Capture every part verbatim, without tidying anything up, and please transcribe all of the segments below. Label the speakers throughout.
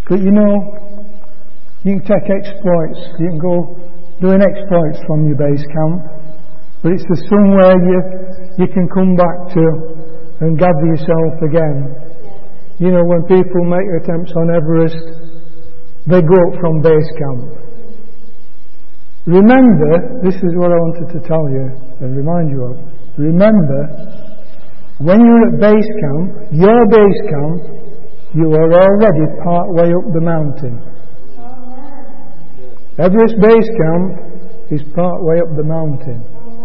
Speaker 1: But you know, you can take exploits, you can go doing exploits from your base camp, but it's the somewhere you, you can come back to and gather yourself again. You know, when people make attempts on Everest, they go up from base camp. Remember, this is what I wanted to tell you and remind you of. Remember, when you're at base camp, your base camp, you are already part way up the mountain. Everest base camp is part way up the mountain.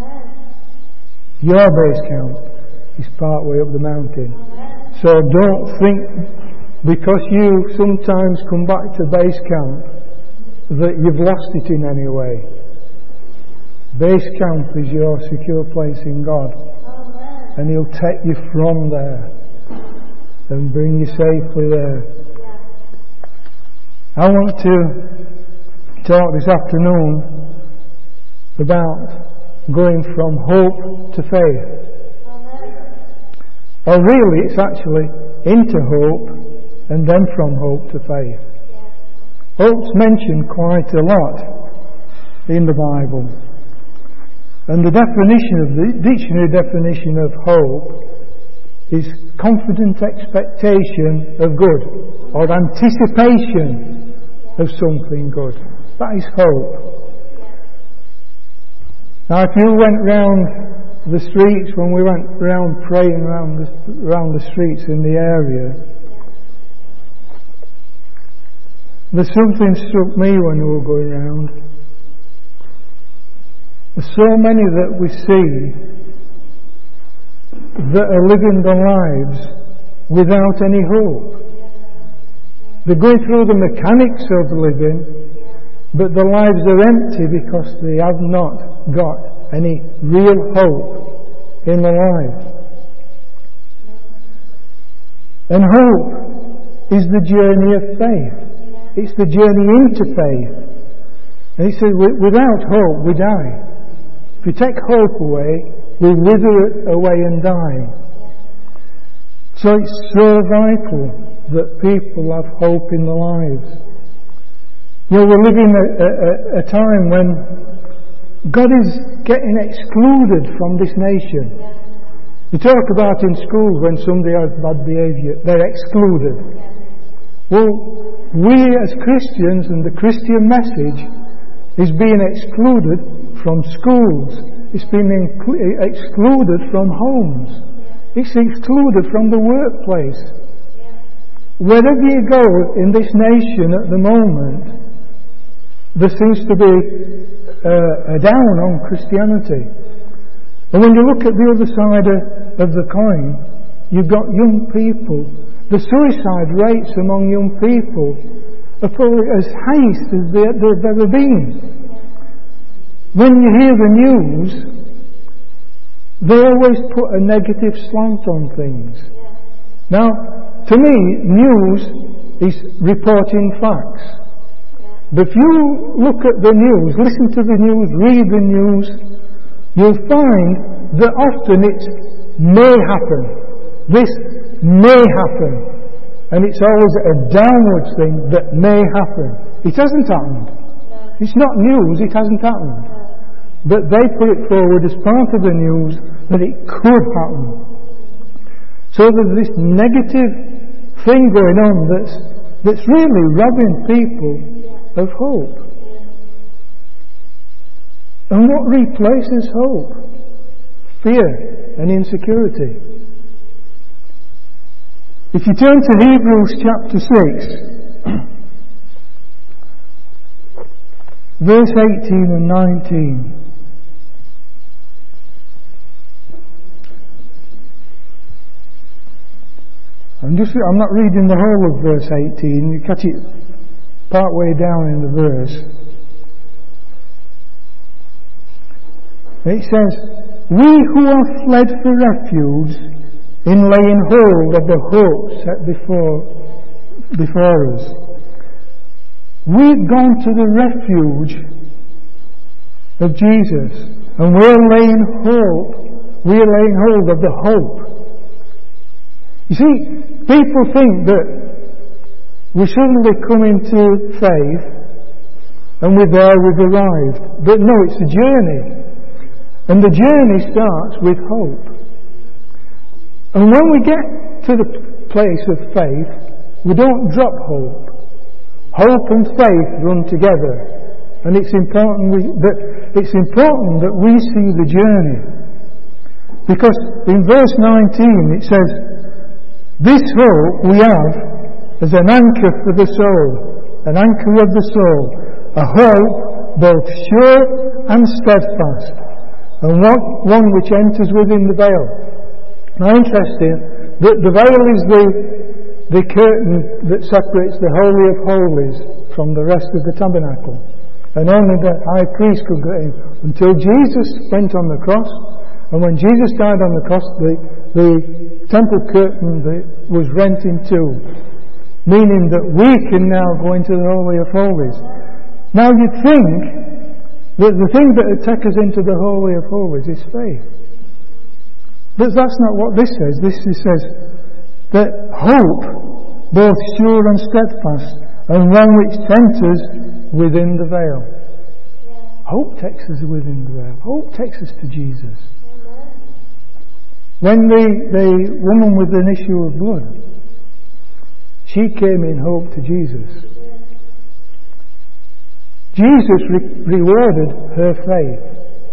Speaker 1: Your base camp is part way up the mountain. So don't think because you sometimes come back to base camp that you've lost it in any way. Base camp is your secure place in God. And He'll take you from there and bring you safely there. I want to talk this afternoon about going from hope to faith. Or really it's actually into hope and then from hope to faith. Hope's mentioned quite a lot in the Bible. And the definition of the dictionary definition of hope is confident expectation of good or anticipation of something good. That is hope. Now if you went round the streets, when we went round praying around the, around the streets in the area, there's something struck me when we were going round. There's so many that we see that are living their lives without any hope. They're going through the mechanics of living, but their lives are empty because they have not got any real hope in their life. And hope is the journey of faith. It's the journey into faith. And he says, without hope we die. If we take hope away, we wither away and die. So it's so vital that people have hope in their lives. You know, we're living a, a, a time when God is getting excluded from this nation. You talk about in school when somebody has bad behaviour, they're excluded. Well, we as Christians and the Christian message is being excluded from schools. It's being inclu- excluded from homes. It's excluded from the workplace. Wherever you go in this nation at the moment, there seems to be uh, a down on Christianity. And when you look at the other side of, of the coin, you've got young people. The suicide rates among young people are probably as highest as they, they've ever been. When you hear the news, they always put a negative slant on things. Now, to me, news is reporting facts. But if you look at the news, listen to the news, read the news, you'll find that often it's may happen. This may happen. And it's always a downwards thing that may happen. It hasn't happened. It's not news, it hasn't happened. But they put it forward as part of the news that it could happen. So there's this negative thing going on that's, that's really robbing people of hope. And what replaces hope? Fear and insecurity. If you turn to Hebrews chapter six, verse eighteen and nineteen. I'm just I'm not reading the whole of verse eighteen, you catch it part way down in the verse. It says, we who are fled for refuge in laying hold of the hope set before, before us. We've gone to the refuge of Jesus and we're laying hold, we're laying hold of the hope. You see, people think that we suddenly come into faith and we're there, we've arrived. But no, it's a journey. And the journey starts with hope. And when we get to the place of faith, we don't drop hope. Hope and faith run together. And it's important we, that it's important that we see the journey. Because in verse nineteen it says, "This hope we have as an anchor for the soul, an anchor of the soul, a hope both sure and steadfast, and one which enters within the veil." Now, interesting that the veil is the the curtain that separates the Holy of Holies from the rest of the tabernacle. And only the high priest could go in until Jesus went on the cross. And when Jesus died on the cross, the, the temple curtain was rent in two, meaning that we can now go into the Holy of Holies. Now you'd think that the thing that would take us into the Holy of Holies is faith. But that's not what this says. This says that hope, both sure and steadfast, and one which enters within the veil. Hope takes us within the veil. Hope takes us to Jesus. When the, the woman with an issue of blood, she came in hope to Jesus. Jesus re- rewarded her faith.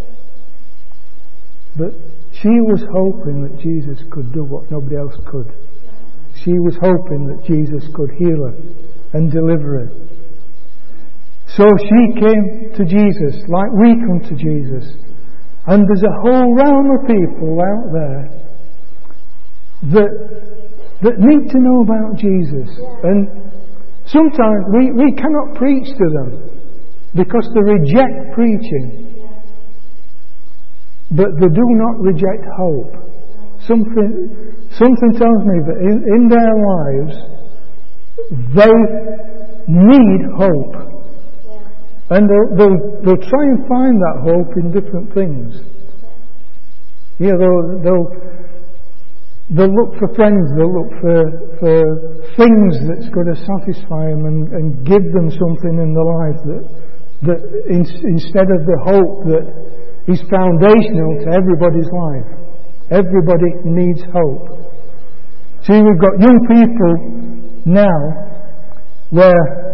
Speaker 1: But she was hoping that Jesus could do what nobody else could. She was hoping that Jesus could heal her and deliver her. So she came to Jesus like we come to Jesus. And there's a whole realm of people out there that that need to know about Jesus. And sometimes we, we cannot preach to them because they reject preaching. But they do not reject hope. Something something tells me that in, in their lives they need hope. And they'll, they'll, they'll try and find that hope in different things. Yeah, they'll, they'll, they'll look for friends, they'll look for, for things that's going to satisfy them and, and give them something in their life that, that in, instead of the hope that is foundational to everybody's life. Everybody needs hope. See, we've got young people now where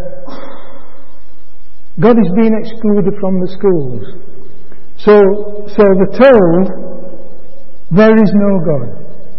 Speaker 1: God is being excluded from the schools. So, so they're told there is no God.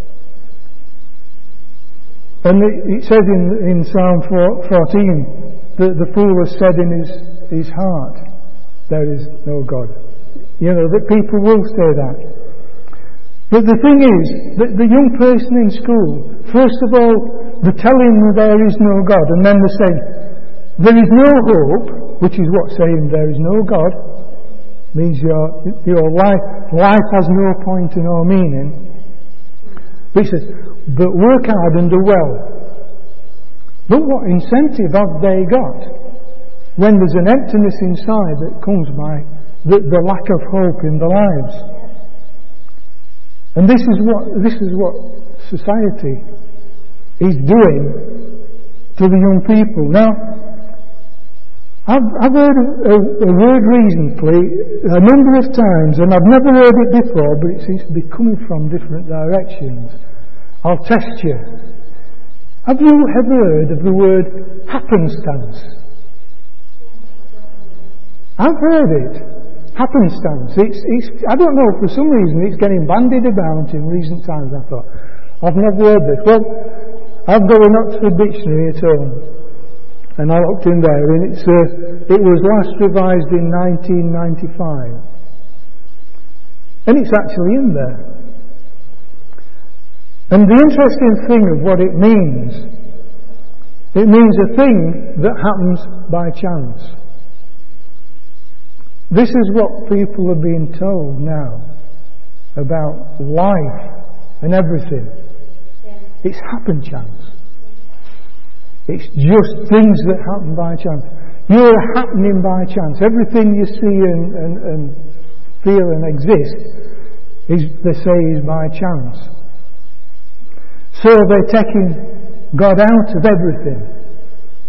Speaker 1: And it, it says in, in Psalm fourteen that the fool has said in his, his heart, there is no God. You know, that people will say that. But the thing is, that the young person in school, first of all, they're telling them there is no God, and then they're saying, there is no hope, which is what saying there is no God means your, your life, life has no point and no meaning. But he says, but work hard and do well. But what incentive have they got when there's an emptiness inside that comes by the, the lack of hope in their lives? And this is what this is what society is doing to the young people. Now, I've, I've heard a, a, a word recently a number of times, and I've never heard it before, but it seems to be coming from different directions. I'll test you. Have you ever heard of the word happenstance? I've heard it. Happenstance. It's, it's, I don't know, for some reason it's getting bandied about in recent times. I thought, I've never heard this. Well, I've got an Oxford Dictionary at home, and I looked in there, and it's, uh, it was last revised in nineteen ninety-five. And it's actually in there. And the interesting thing of what it means, it means a thing that happens by chance. This is what people are being told now about life and everything. It's happen chance. It's just things that happen by chance. You're happening by chance. Everything you see and, and, and feel and exist is, they say, is by chance. So they're taking God out of everything.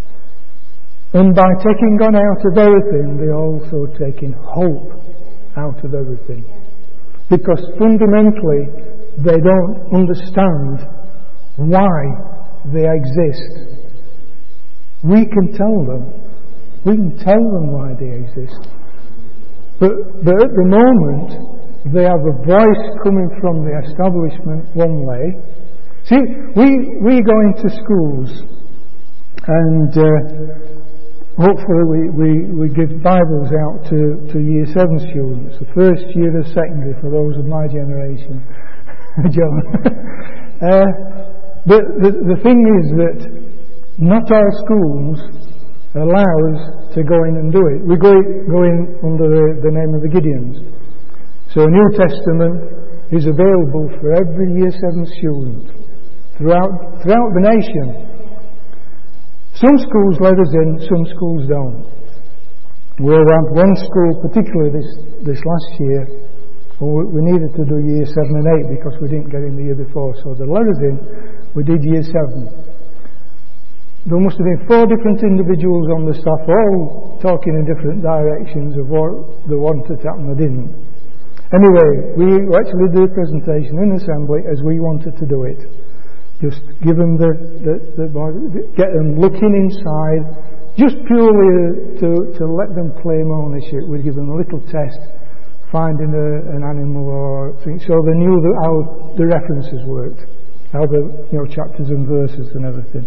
Speaker 1: And by taking God out of everything, they're also taking hope out of everything. Because fundamentally, they don't understand why they exist. We can tell them. We can tell them why they exist. But, but at the moment, they have a voice coming from the establishment one way. See, we, we go into schools and uh, hopefully we, we, we give Bibles out to, to Year seven students, the first year of secondary for those of my generation. John. uh, but the, the thing is that not all schools allow us to go in and do it. We go, go in under the, the name of the Gideons. So a New Testament is available for every Year seven student throughout, throughout the nation. Some schools let us in, some schools don't. We had one school, particularly this, this last year, we, we needed to do Year seven and eight because we didn't get in the year before, so they let us in, we did Year seven. There must have been four different individuals on the staff, all talking in different directions of what they wanted to happen and didn't. Anyway, we actually did a presentation in assembly as we wanted to do it. Just give them the, the, the, get them looking inside, just purely to, to let them claim ownership. We'd give them a little test, finding a, an animal or thing, so they knew the, how the references worked, how the you know chapters and verses and everything.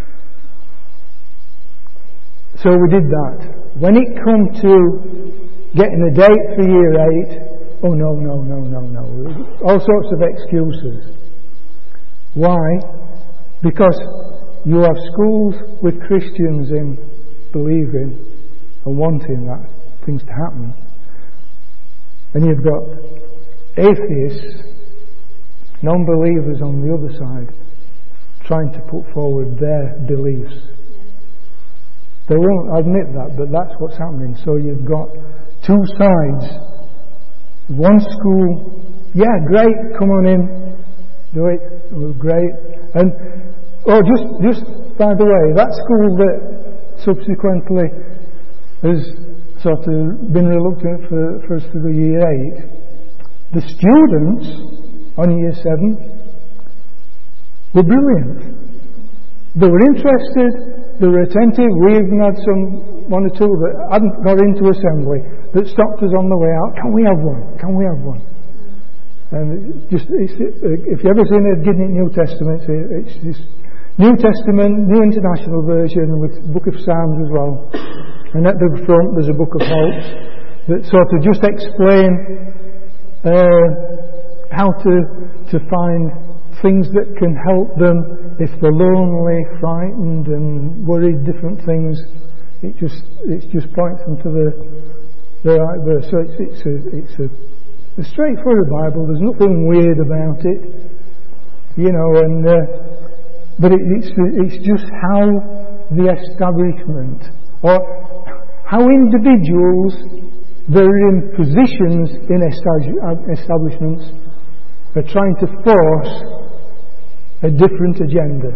Speaker 1: So we did that. When it come to getting a date for Year eight, oh no, no, no, no, no, all sorts of excuses. Why? Because you have schools with Christians in believing and wanting that things to happen, and you've got atheists, non-believers on the other side, trying to put forward their beliefs. They won't admit that, but that's what's happening. So you've got two sides. One school, yeah, great, come on in, do it, oh, great. And, oh, just, just by the way, that school that subsequently has sort of been reluctant for, for us to do Year eight, the students on Year seven were brilliant. They were interested, they were attentive. We even had some, one or two that hadn't got into assembly that stopped us on the way out. Can we have one? Can we have one? And just it's, if you've ever seen a Gideon New Testament, it's this New Testament, New International Version with the Book of Psalms as well. And at the front there's a Book of Hopes that sort of just explain uh, how to to find things that can help them if they're lonely, frightened, and worried. Different things. It just it just points them to the the right verse. So it's it's a it's a a straightforward Bible. There's nothing weird about it, you know. And uh, but it, it's it's just how the establishment, or how individuals that are in positions in establishments are trying to force a different agenda,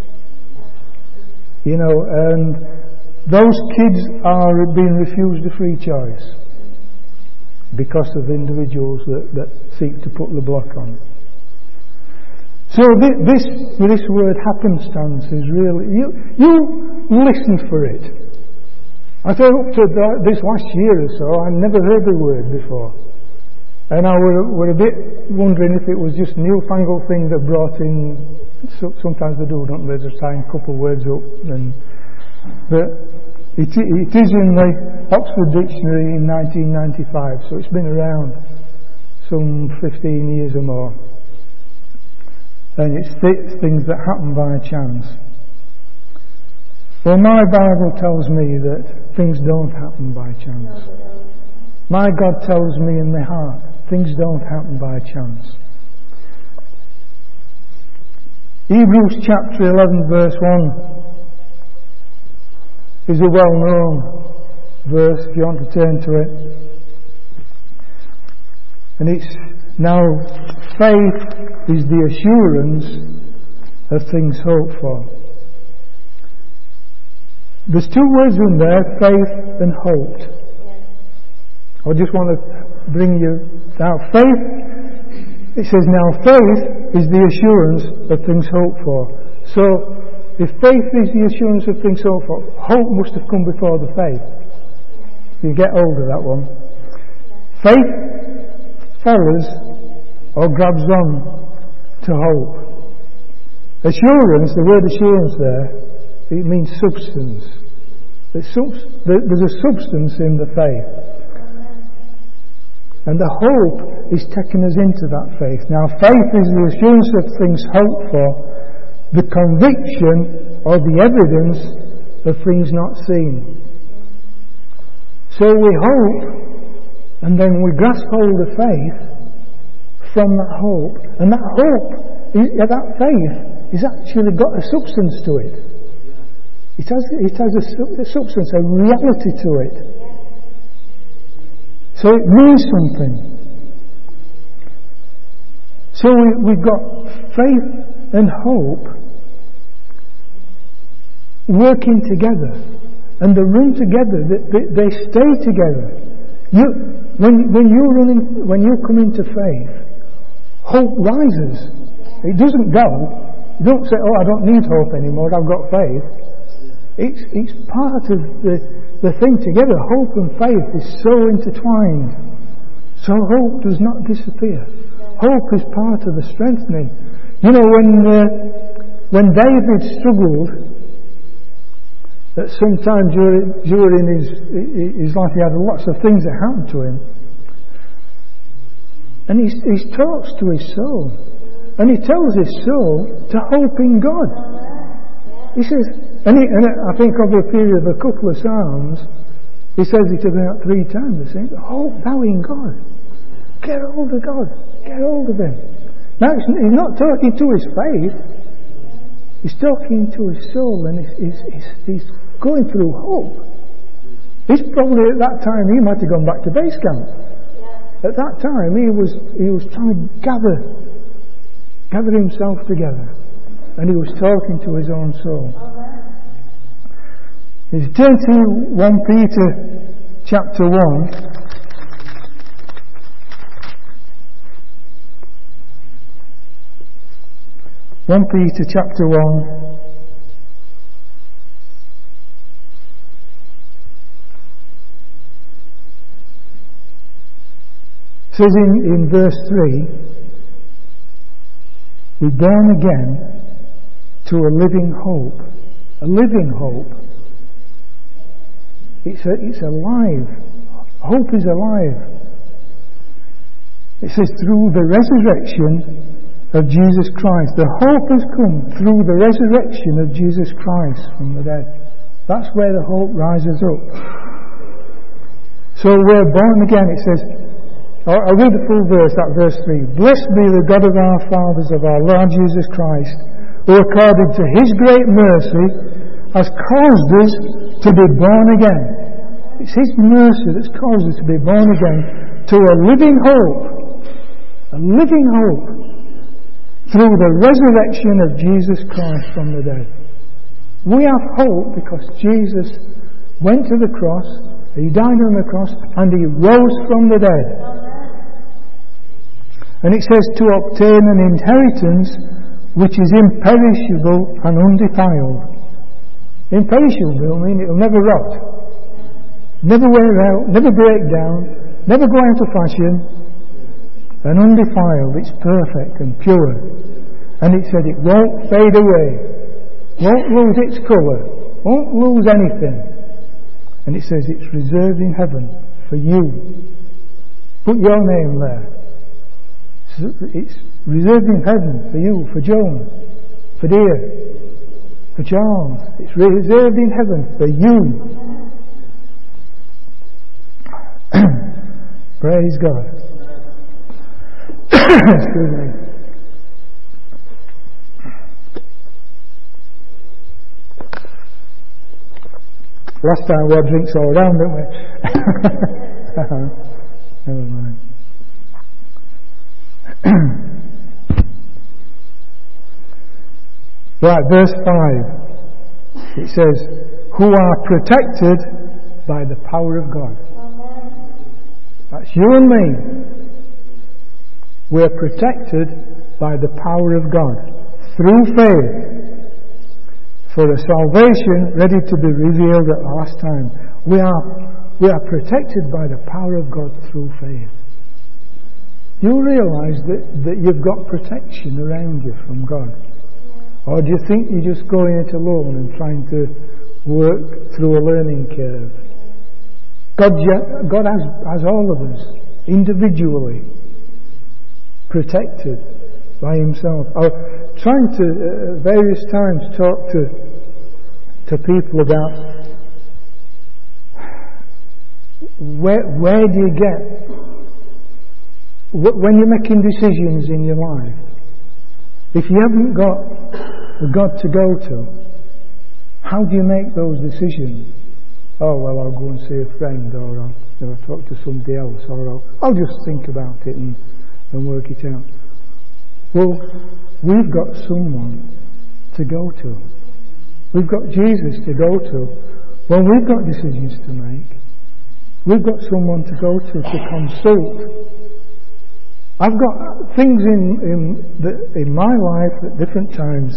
Speaker 1: you know. And those kids are being refused a free choice because of the individuals that, that seek to put the block on. So this, this word happenstance is really, you, you listen for it. I thought up to the, this last year or so, I'd never heard the word before. And I were, were a bit wondering if it was just a newfangled thing that brought in, so, sometimes they do, don't they, just tying a couple of words up. And, but It, it is in the Oxford Dictionary in nineteen ninety-five, so it's been around some fifteen years or more. And it's th- things that happen by chance. Well, my Bible tells me that things don't happen by chance. My God tells me in my heart, things don't happen by chance. Hebrews chapter eleven verse one is a well-known verse, if you want to turn to it. And it's, now faith is the assurance of things hoped for, there's two words in there, faith and hoped. I just want to bring you now. Faith, it says now faith is the assurance of things hoped for. So, if faith is the assurance of things hoped for, hope must have come before the faith. You get hold of that one. Faith follows or grabs on to hope. Assurance, the word assurance there, it means substance. There's a substance in the faith. And the hope is taking us into that faith. Now, faith is the assurance of things hoped for, the conviction or the evidence of things not seen. So we hope, and then we grasp hold of faith from that hope. And that hope, that faith, has actually got a substance to it. It has, it has a, a substance, a reality to it. So it means something. So we, we've got faith and hope working together, and they run together. They, they, they stay together. You, when when you run in, when you come into faith, hope rises. It doesn't go. You don't say, "Oh, I don't need hope anymore. I've got faith." It's it's part of the the thing together. Hope and faith is so intertwined. So hope does not disappear. Hope is part of the strengthening. You know, when uh, when David struggled, that sometimes during, during his his life he had lots of things that happened to him, and he he talks to his soul, and he tells his soul to hope in God. He says, and, he, and I think over a period of a couple of psalms, he says it about three times. He says, hope thou in God. Get hold of God. Get hold of Him. Now, he's not talking to his faith. He's talking to his soul, and he's, he's, he's, he's going through hope. He's probably at that time, he might have gone back to base camp. At that time, he was he was trying to gather, gather himself together. And he was talking to his own soul. If you turn to First Peter chapter one. First Peter chapter one. It says in, in verse three, we're born again to a living hope. A living hope. It's a, it's alive. Hope is alive. It says through the resurrection of Jesus Christ. The hope has come through the resurrection of Jesus Christ from the dead. That's where the hope rises up. So we're born again. It says, I'll read the full verse, that verse three. Blessed be the God of our fathers, of our Lord Jesus Christ, who according to His great mercy has caused us to be born again. It's His mercy that's caused us to be born again to a living hope. A living hope through the resurrection of Jesus Christ from the dead. We have hope because Jesus went to the cross, He died on the cross, and He rose from the dead. And it says to obtain an inheritance which is imperishable and undefiled. Imperishable, I mean it'll never rot, never wear out, never break down, never go out of fashion, and undefiled, it's perfect and pure. And it said it won't fade away, won't lose its colour, won't lose anything. And it says it's reserved in heaven for you. Put your name there. It's reserved in heaven for you, for Joan, for Dear, for Charles. It's reserved in heaven for you. Praise God. Excuse me. Last time we had drinks all around, didn't we? Never mind. Right, verse five. It says, who are protected by the power of God. That's you and me. We're protected by the power of God through faith for a salvation ready to be revealed at the last time. We are, we are protected by the power of God through faith. You realise that, that you've got protection around you from God? Or do you think you're just going it alone and trying to work through a learning curve? God, God has, has all of us individually protected by Himself. I was trying to, uh, various times, talk to, to people about where, where do you get, when you're making decisions in your life, if you haven't got a God to go to, how do you make those decisions? Oh, well, I'll go and see a friend, or I'll, you know, talk to somebody else, or I'll, I'll just think about it and, and work it out. Well, we've got someone to go to. We've got Jesus to go to. When we've got decisions to make, we've got someone to go to, to consult. I've got things in, in, the, in my life at different times.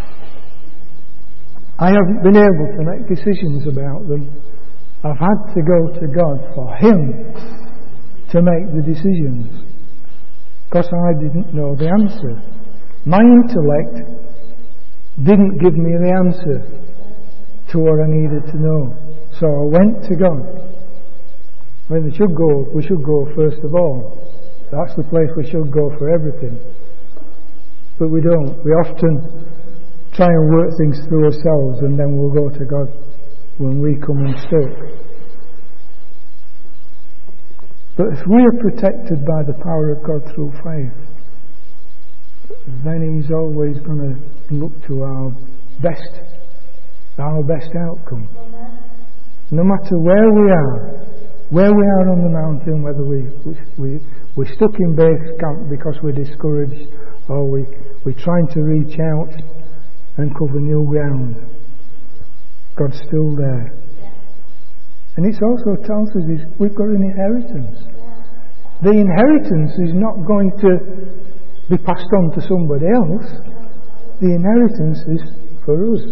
Speaker 1: I haven't been able to make decisions about them. I've had to go to God for Him to make the decisions, because I didn't know the answer. My intellect didn't give me the answer to what I needed to know. So I went to God. When we should go, we should go first of all. That's the place we should go for everything. But we don't. We often try and work things through ourselves, and then we'll go to God when we come unstuck. But if we are protected by the power of God through faith, then He's always going to look to our best, our best outcome. No matter where we are, where we are on the mountain, whether we, we, we, we're stuck in base camp because we're discouraged, or we, we're trying to reach out and cover new ground, God's still there. And it also tells us is we've got an inheritance. The inheritance is not going to be passed on to somebody else. The inheritance is for us.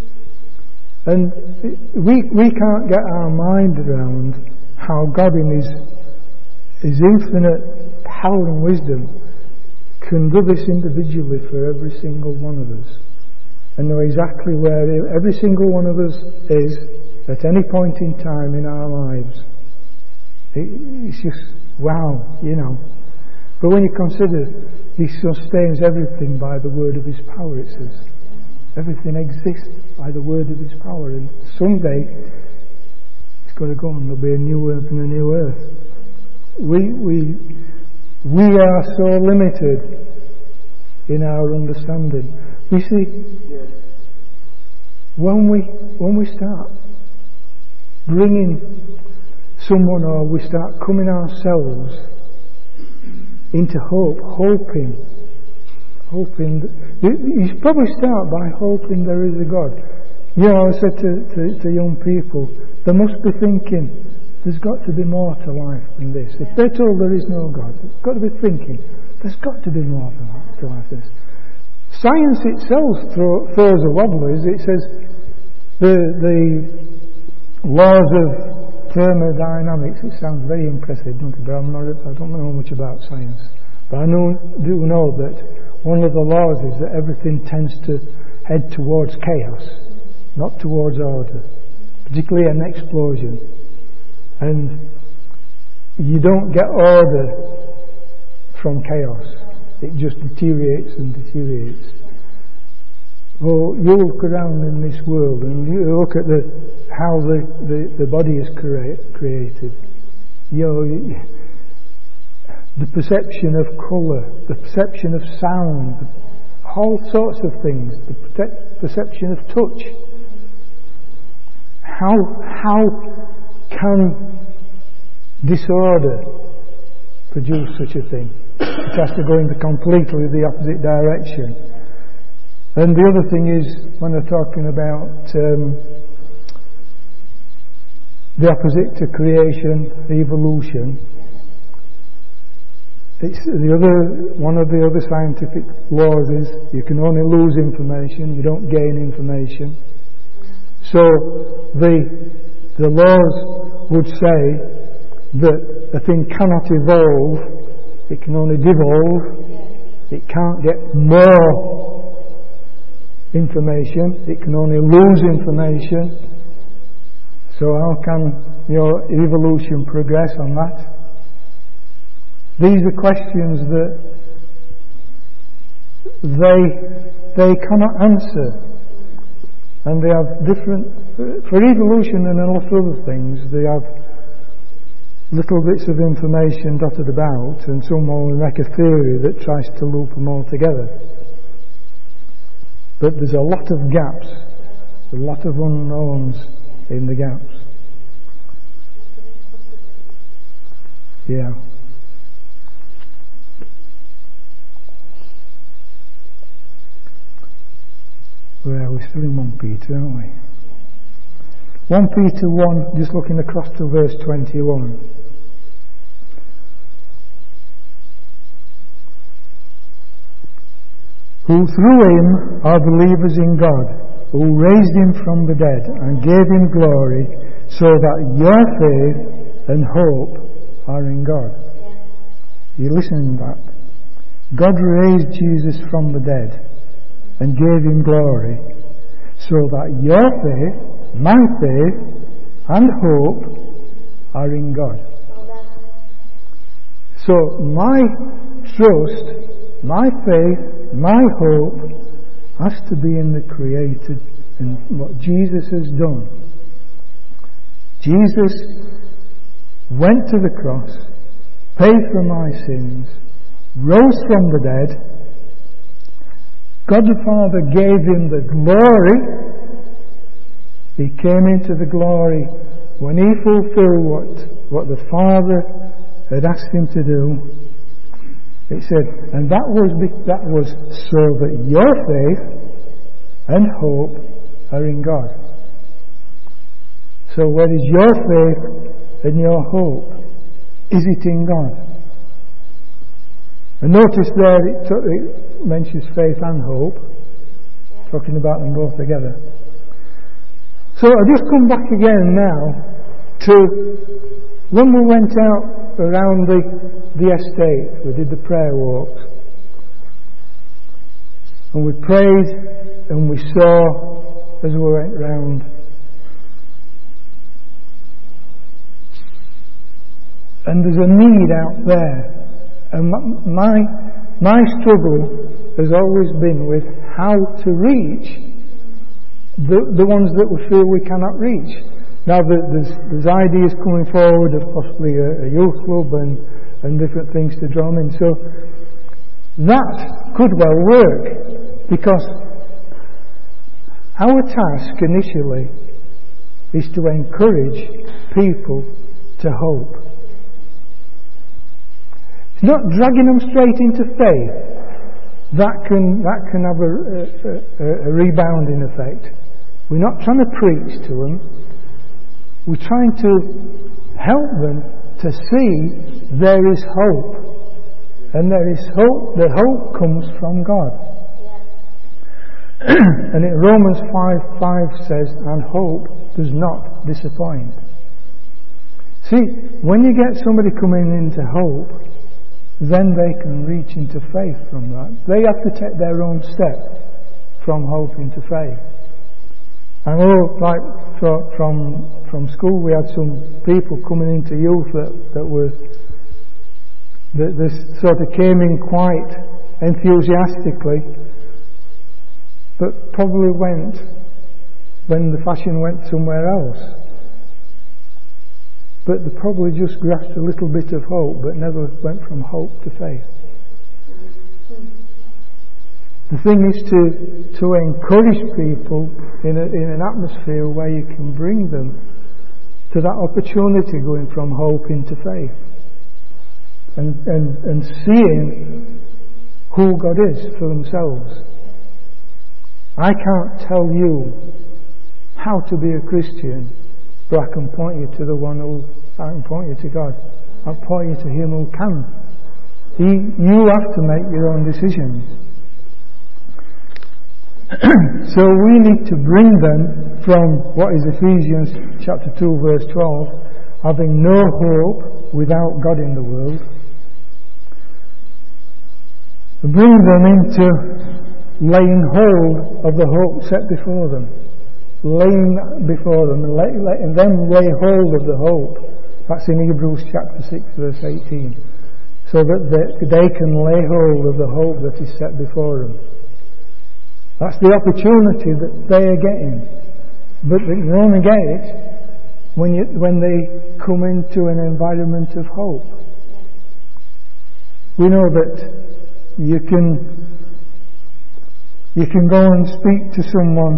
Speaker 1: And we we can't get our mind around how God in His, His infinite power and wisdom can do this individually for every single one of us, and know exactly where every single one of us is at any point in time in our lives. It, it's just, wow, you know. But when you consider He sustains everything by the word of His power, it says. Everything exists by the word of His power. And someday it's got to go and there'll be a new earth and a new earth. We, we, we are so limited in our understanding. You see, when we when we start bringing someone, or we start coming ourselves into hope, hoping, hoping, you, you probably start by hoping there is a God. You know, I said to, to, to young people, they must be thinking, there's got to be more to life than this. If they're told there is no God, they've got to be thinking, there's got to be more to life than this. Science itself throw, throws a wobblers. It says the the laws of thermodynamics. It sounds very impressive, doesn't it? But I'm not, I don't know much about science. But I know, do know that one of the laws is that everything tends to head towards chaos, not towards order, particularly an explosion. And you don't get order from chaos. It just deteriorates and deteriorates. Well, you look around in this world and you look at the how the, the, the body is crea- created. You know, the perception of colour, the perception of sound, all sorts of things, the perception of touch. How how can disorder produce such a thing? It has to go into completely the opposite direction. And the other thing is, when they're talking about um, the opposite to creation, evolution. It's the other, one of the other scientific laws is you can only lose information, you don't gain information. So the, the laws would say that a thing cannot evolve, it can only devolve, it can't get more information, it can only lose information. So how can your evolution progress on that? These are questions that they they cannot answer, and they have different. For evolution and a lot of other things, they have little bits of information dotted about, and someone will make a theory that tries to loop them all together. But there's a lot of gaps, a lot of unknowns in the gaps. Yeah. Well, we're still in First Peter, aren't we? First Peter one, just looking across to verse twenty-one. Who through him are believers in God, who raised him from the dead and gave him glory, so that your faith and hope are in God. You listen to that? God raised Jesus from the dead and gave him glory, so that your faith, my faith, and hope are in God. So my trust, my faith, my hope has to be in the Creator and what Jesus has done. Jesus went to the cross, paid for my sins, rose from the dead. God the Father gave him the glory. He came into the glory when he fulfilled what, what the Father had asked him to do. It said, and that was, that was so that your faith and hope are in God. So where is your faith and your hope? Is it in God? And notice there it, it mentions faith and hope, talking about them both together. So I just come back again now to when we went out around the, the estate, we did the prayer walks, and we prayed and we saw as we went round. And there's a need out there. And my my struggle has always been with how to reach the the ones that we feel we cannot reach. Now there's there's ideas coming forward of possibly a, a youth club and, and different things to draw them in. So that could well work, because our task initially is to encourage people to hope. Not dragging them straight into faith. That can that can have a, a, a rebounding effect. We're not trying to preach to them. We're trying to help them to see there is hope, and there is hope. The hope comes from God. And in Romans five five says, "And hope does not disappoint." See, when you get somebody coming into hope, then they can reach into faith from that. They have to take their own step from hope into faith. I know, like from from school, we had some people coming into youth that, that were that this sort of came in quite enthusiastically, but probably went when the fashion went somewhere else. But they probably just grasped a little bit of hope, but never went from hope to faith. The thing is to to encourage people in a, in an atmosphere where you can bring them to that opportunity going from hope into faith, and and, and seeing who God is for themselves. I can't tell you how to be a Christian, but I can point you to the one who, I can point you to God. I can point you to Him who can. He, you have to make your own decisions. So we need to bring them from what is Ephesians chapter two verse twelve, having no hope without God in the world. Bring them into laying hold of the hope set before them. Laying before them and let, letting them lay hold of the hope. That's in Hebrews chapter six verse eighteen. So that they, they can lay hold of the hope that is set before them. That's the opportunity that they are getting. But they can only get it when, you, when they come into an environment of hope. We know that you can you can go and speak to someone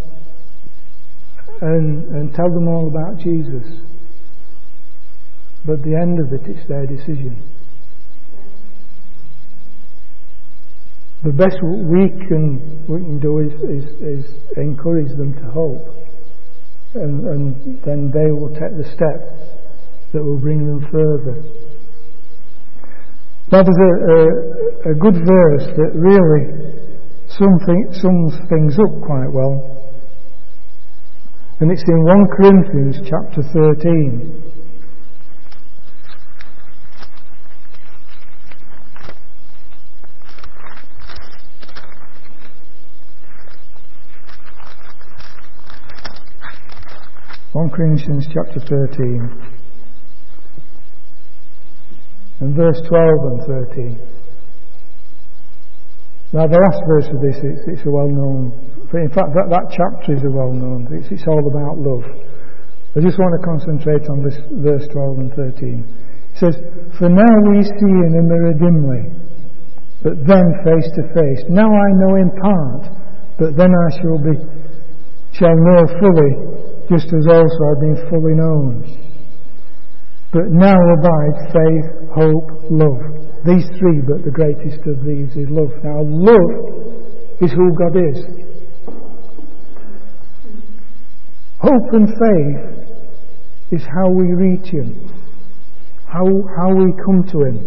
Speaker 1: and, and tell them all about Jesus. But at the end of it, it's their decision. The best we can we can do is, is, is encourage them to hope, and, and then they will take the step that will bring them further. Now there's a, a, a good verse that really sums sums things up quite well, and it's in First Corinthians chapter thirteen. First Corinthians chapter thirteen and verse twelve and thirteen. Now the last verse of this, it's, it's a well-known, in fact that, that chapter is a well-known, it's, it's all about love. I just want to concentrate on this verse twelve and thirteen. It says, "For now we see in a mirror dimly, but then face to face. Now I know in part, but then I shall be shall know fully, just as also I've been fully known. But now abide faith, hope, love. These three, but the greatest of these is love." Now love is who God is. Hope and faith is how we reach Him, how, how we come to Him.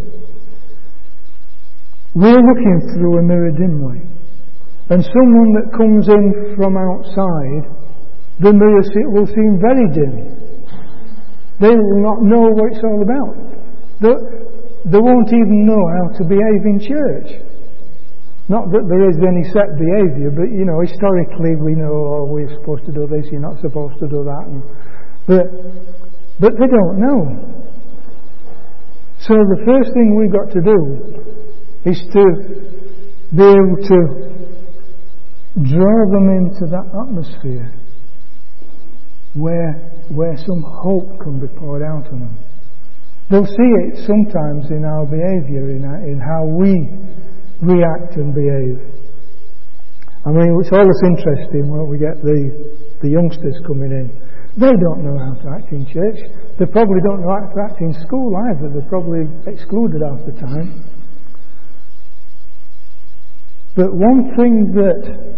Speaker 1: We're looking through a mirror dimly, and someone that comes in from outside, the mirror will seem very dim. They will not know what it's all about. They, they won't even know how to behave in church. Not that there is any set behaviour, but you know, historically we know, oh, we're supposed to do this, you're not supposed to do that. And, but, but they don't know. So the first thing we've got to do is to be able to draw them into that atmosphere where where some hope can be poured out on them. They'll see it sometimes in our behaviour, in, our, in how we react and behave. I mean, it's always interesting when we get the, the youngsters coming in. They don't know how to act in church. They probably don't know how to act in school either. They're probably excluded half the time. But one thing that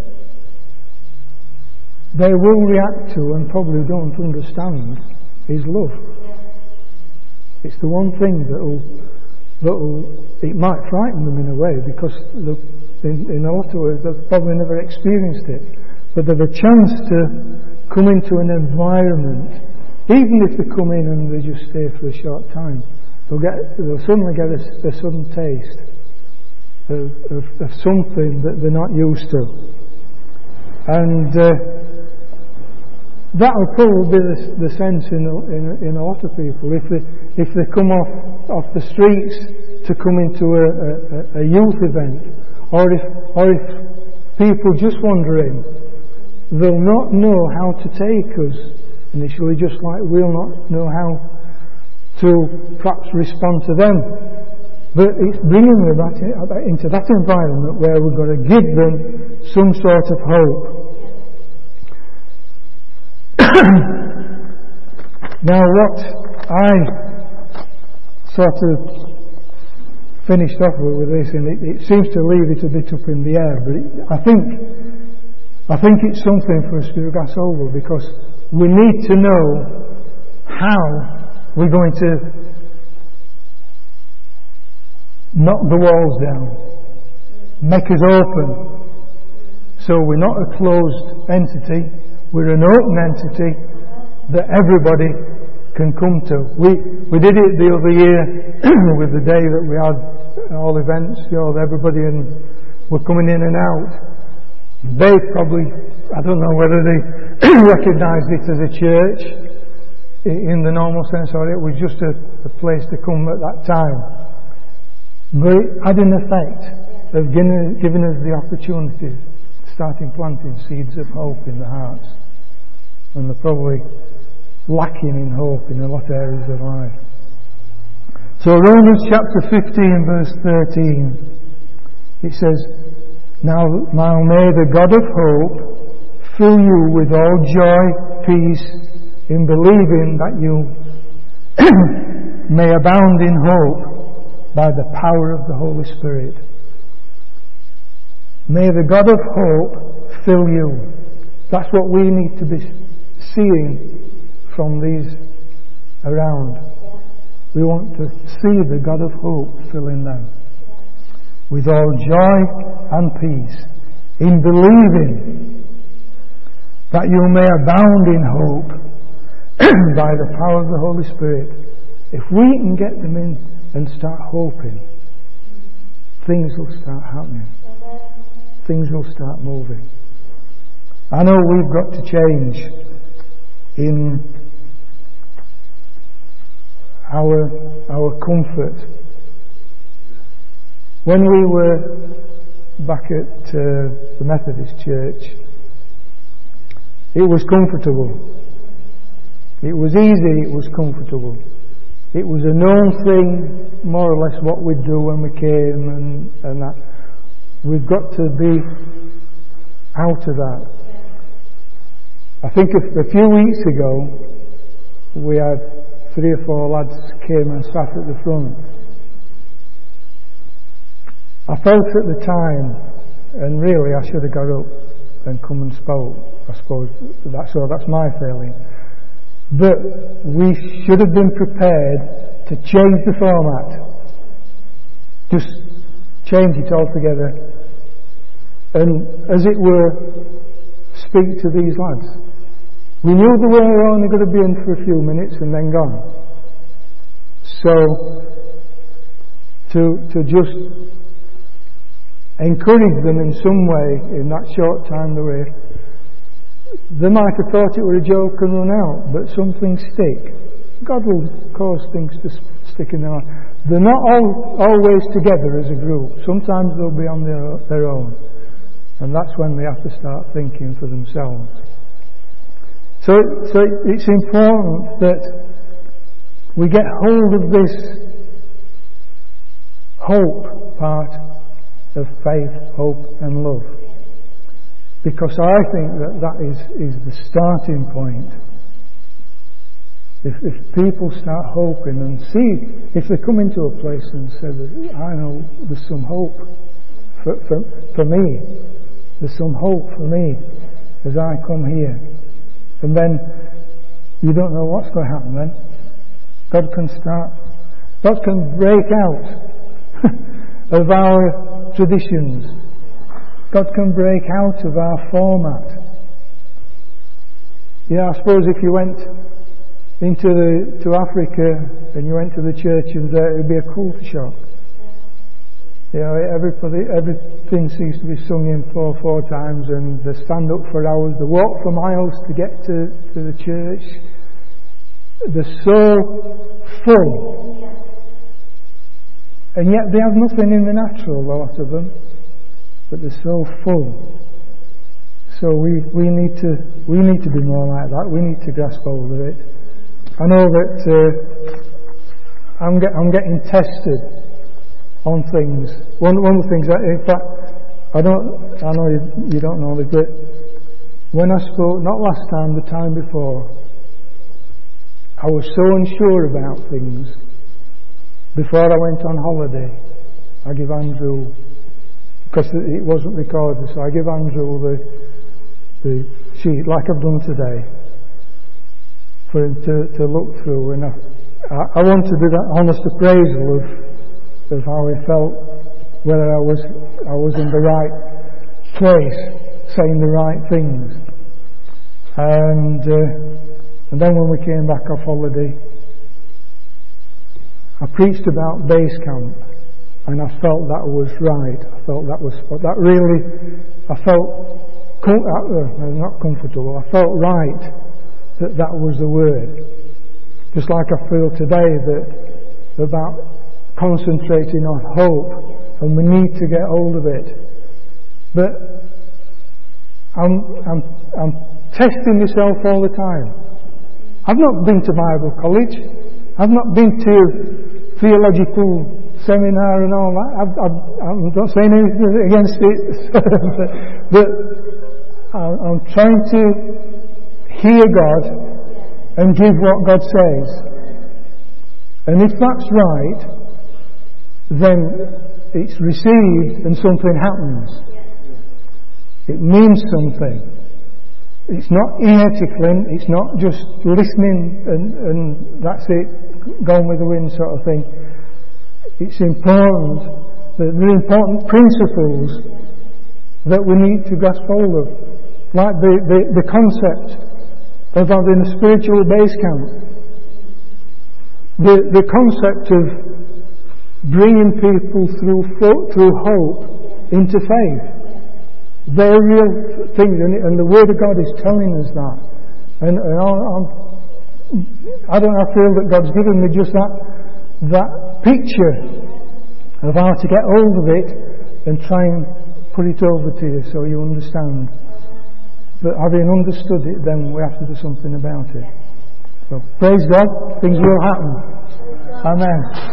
Speaker 1: they will react to and probably don't understand is love. It's the one thing that will, that will it might frighten them in a way, because the, in, in a lot of ways they've probably never experienced it, but they've a chance to come into an environment, even if they come in and they just stay for a short time, they'll get they'll suddenly get a, a sudden taste of, of, of something that they're not used to, and uh, that will probably be the, the sense in a, in, a, in a lot of people. If they if they come off off the streets to come into a, a, a youth event, or if or if people just wander in, they'll not know how to take us initially, just like we'll not know how to perhaps respond to them. But it's bringing them back into that environment where we're going to give them some sort of hope. Now what I sort of finished off with, with this, and it, it seems to leave it a bit up in the air, but it, I think I think it's something for us to pass over, because we need to know how we're going to knock the walls down, make us open. So we're not a closed entity, we're an open entity that everybody can come to. We we did it the other year with the day that we had all events, you know, everybody and were coming in and out. They probably, I don't know whether they recognised it as a church in the normal sense, or it was just a, a place to come at that time. But it had an effect of giving, giving us the opportunity, starting planting seeds of hope in the hearts. And they're probably lacking in hope in a lot of areas of life. So Romans chapter fifteen verse thirteen, it says, Now, now may the God of hope fill you with all joy, peace, in believing that you may abound in hope by the power of the Holy Spirit. May the God of hope fill you. That's what we need to be seeing from these around. We want to see the God of hope filling them with all joy and peace in believing that you may abound in hope by the power of the Holy Spirit. If we can get them in and start hoping, things will start happening. Things will start moving. I know we've got to change in our our comfort. When we were back at uh, the Methodist Church, it was comfortable. It was easy, it was comfortable. It was a known thing, more or less what we'd do when we came and, and that. We've got to be out of that. I think a, a few weeks ago, we had three or four lads came and sat at the front. I felt at the time, and really I should have got up and come and spoke. I suppose that's so. That's my feeling. But we should have been prepared to change the format. Just change it altogether, and as it were, speak to these lads. We knew they were only going to be in for a few minutes and then gone. So to to just encourage them in some way in that short time they were. They might have thought it were a joke and run out, but some things stick. God will cause things to stick in their life. They're not all, always together as a group. Sometimes they'll be on their, their own. And that's when they have to start thinking for themselves. So, so it's important that we get hold of this hope part of faith, hope and love. Because I think that that is, is the starting point. If, if people start hoping and see, if they come into a place and say, I know there's some hope for, for, for me, there's some hope for me as I come here. And then you don't know what's going to happen then. God can start, God can break out of our traditions. God can break out of our format. Yeah, I suppose if you went into the, to Africa and you went to the church and there, it would be a culture shock. You know, everybody, everything seems to be sung in four, four times, and they stand up for hours, they walk for miles to get to, to the church. They're so full. And yet they have nothing in the natural, a lot of them. But they're so full. So we, we need to we need to be more like that. We need to grasp hold of it. I know that uh, I'm get, I'm getting tested on things. One one of the things that, in fact, I don't I know you, you don't know this, but when I spoke, not last time, the time before, I was so unsure about things. Before I went on holiday, I give Andrew, because it wasn't recorded, so I give Andrew the, the sheet like I've done today. for him to, to look through. And I, I want to do that honest appraisal of, of how he felt, whether I was I was in the right place, saying the right things. And uh, and then when we came back off holiday, I preached about base camp, and I felt that was right. I felt that was that really. I felt com- uh, not comfortable. I felt right that that was the word. Just like I feel today that about concentrating on hope, and we need to get hold of it. But I'm I'm I'm testing myself all the time. I've not been to Bible college. I've not been to theological seminar and all that. I've, I've, I'm not saying anything against it, but I'm trying to hear God and give what God says. And if that's right, then it's received and something happens. It means something. It's not ear tickling, it's not just listening and, and that's it, gone with the wind sort of thing. It's important, that there are important principles that we need to grasp hold of. Like the, the, the concept of having a spiritual base camp. The, the concept of bringing people through, through hope into faith. They're real things, and, and the Word of God is telling us that. And, and I'm, I don't I feel that God's given me just that that picture of how to get hold of it and try and put it over to you so you understand. But having understood it, then we have to do something about it. So praise God, things will happen. Amen.